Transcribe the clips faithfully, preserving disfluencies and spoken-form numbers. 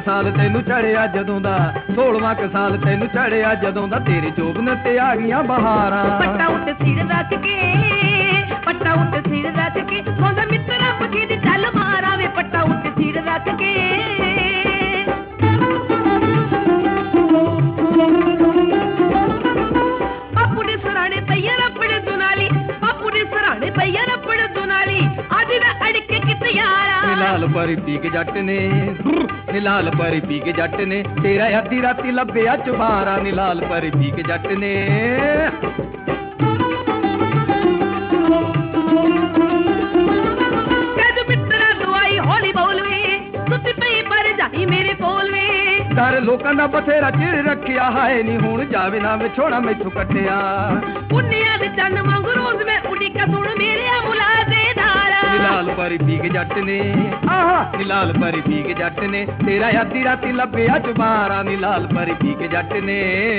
ਸਾਲ ਤੈਨੂੰ ਚੜਿਆ ਜਦੋਂ ਦਾ, ਸੋਲਵਾਂ ਕ ਸਾਲ ਤੈਨੂੰ ਚੜਿਆ ਜਦੋਂ ਦਾ, ਤੇਰੇ ਜੋਬਨ ਤੇ ਆ ਗਈਆਂ ਬਹਾਰਾਂ। ਪੱਟਾ ਉੱਤੇ ਸਿਰ ਰੱਖ ਕੇ, ਪੱਟਾ ਉੱਤੇ ਸਿਰ ਰੱਖ ਕੇ, ਸੌਂਦਾ ਮਿੱਤਰਾ ਪੱਖੀ ਦੀ ਚੱਲ ਮਾਰਾਂ ਵੇ, ਪੱਟਾ ਉੱਤੇ ਸਿਰ ਰੱਖ ਕੇ। ਬਾਪੂ ਦੇ ਸਰਾਣੇ ਪਈਆ ਰੱਪੜ ਦੁਨਾਲੀ, ਬਾਪੂ ਦੇ ਸਰਾਣੇ ਪਈਆ ਰੱਪੜ ਦੁਨਾਲੀ, ਅੱਜ ਦਾ ਅੜਕੇ ਕਿਤੇ ਯਾਰਾ। ਨੀ ਲਾਲ ਪਰੀ ਪੀ ਕੇ ਜੱਟ ਨੇ, ਨੀ ਲਾਲ ਪਰੀ ਪੀ ਕੇ ਜੱਟ ਨੇ, ਤੇਰਾ ਅੱਧੀ ਰਾਤੀ ਲੱਭਿਆ ਚੁਬਾਰਾ। ਨੀ ਲਾਲ ਪਰੀ ਪੀ ਕੇ ਜੱਟ ਨੇ। ਕਦ ਮਿੱਤਰਾ ਦਵਾਈ ਹੌਲੀ ਬੋਲਵੇ, ਸੁੱਤੀ ਪਈ ਪਰ ਜਾਈ ਮੇਰੇ ਕੋਲ ਵੇ। ਡਰ ਲੋਕਾਂ ਦਾ ਬਥੇਰਾ ਚਿਰ ਰੱਖਿਆ, ਹਾਏ ਨੀ ਹੁਣ ਜਾਵੇ ਨਾ ਵਿਛੋੜਾ ਮੈਥੋਂ ਕੱਟਿਆ। ਪੁੰਨਿਆ ਦੇ ਚੰਨ ਵਾਂਗ ਰੋਜ਼ ਮੈਂ ਉਡੀਕਾ ਸੁਣ ਮੇਰੇ ਮੁਲਾ ਦੇ ਧਾਰਾ। ਨੀ ਲਾਲ ਪਰੀ ਪੀ ਕੇ ਜੱਟ ਨੇ, ਆਹਾ ਨੀ ਲਾਲ ਪਰੀ ਪੀ ਕੇ ਜੱਟ ਨੇ, ਤੇਰਾ ਅੱਧੀ ਰਾਤੀ ਲੱਭਿਆ ਚੁਬਾਰਾ। ਨੀ ਲਾਲ ਪਰੀ ਪੀ ਕੇ ਜੱਟ ਨੇ।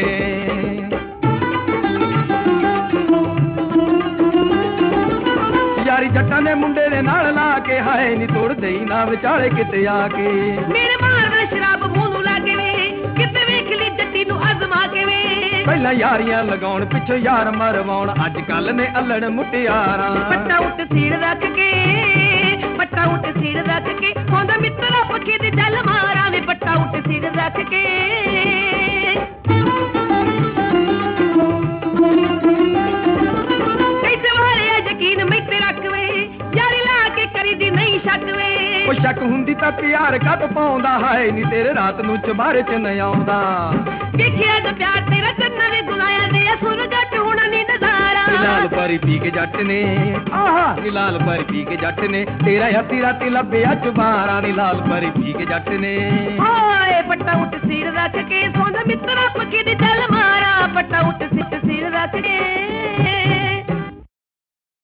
ਯਾਰੀ ਜੱਟਾਂ ਦੇ ਮੁੰਡੇ ਦੇ ਨਾਲ ਲਾ ਕੇ, ਹਾਏ ਨੀ ਤੋੜ ਦੇਈ ਨਾ ਵਿਚਾਲੇ ਕਿਤੇ ਆ ਕੇ। ਮੇਰੇ ਮਾਰਦਾ ਸ਼ਰਾਬ ਮੂੰਹ ਨੂੰ ਲੱਗੇ ਵੇ, ਕਿਤੇ ਵੇਖ ਲਈ ਜੱਟੀ ਨੂੰ ਅਜ਼ਮਾ ਕੇ ਵੇ। ਪਹਿਲਾਂ ਯਾਰੀਆਂ ਲਗਾਉਣ ਪਿੱਛੋਂ ਯਾਰ ਮਰਵਾਉਣ, ਅੱਜ ਕੱਲ ਨੇ ਅਲੜ ਮੁਟਿਆਰਾਂ। ਪੱਟਾ ਉੱਤੇ ਸਿਰ ਰੱਖ ਕੇ, ਪੱਟਾ ਉੱਤੇ ਸਿਰ ਰੱਖ ਕੇ, ਸੌਂਦਾ ਮਿੱਤਰਾ ਪੱਖੀ ਦੀ ਚੱਲ ਮਾਰਾਂ ਵੇ, ਪੱਟਾ ਉੱਤੇ ਸਿਰ ਰੱਖ ਕੇ। ਕੈਸੇ ਵਾਲਿਆ ਯਕੀਨ ਮੈਂ ਤੇ ਰੱਖ ਵੇ, ਯਾਰੀ ਲਾ ਕੇ ਕਰੀ ਦੀ ਨਹੀਂ ਸ਼ੱਕ ਵੇ। ਉਹ ਸ਼ੱਕ ਹੁੰਦੀ ਤਾਂ ਪਿਆਰ ਕੱਟ ਪਾਉਂਦਾ, ਹਾਏ ਨੀ ਤੇਰੇ ਰਾਤ ਨੂੰ ਚੁਬਾਰੇ ਚ ਨ ਆਉਂਦਾ। ਵੇਖਿਆ ਤਾਂ ਪਿਆਰ ਤੇਰਾ ਕੰਨਾਂ ਦੇ ਗੁਲਾਇਆ ਦੇ, ਸੁਰਗਾ ਚ ਹੋਣਾ ਨੀ ਨਜ਼ਾਰਾ। ਨੀ ਲਾਲ ਪਰੀ ਪੀ ਕੇ ਜੱਟ ਨੇ, ਆਹਾ ਨੀ ਲਾਲ ਪਰੀ ਪੀ ਕੇ ਜੱਟ ਨੇ, ਤੇਰਾ ਅੱਧੀ ਰਾਤੀ ਲੱਭਿਆ ਚੁਬਾਰਾ। ਨੀ ਲਾਲ ਪਰੀ ਪੀ ਕੇ ਜੱਟ ਨੇ। ਹਾਏ ਪੱਟਾ ਉੱਤੇ ਸਿਰ ਰੱਖ ਕੇ, ਸੌਂਦਾ ਮਿੱਤਰਾ ਪੱਖੀ ਦੀ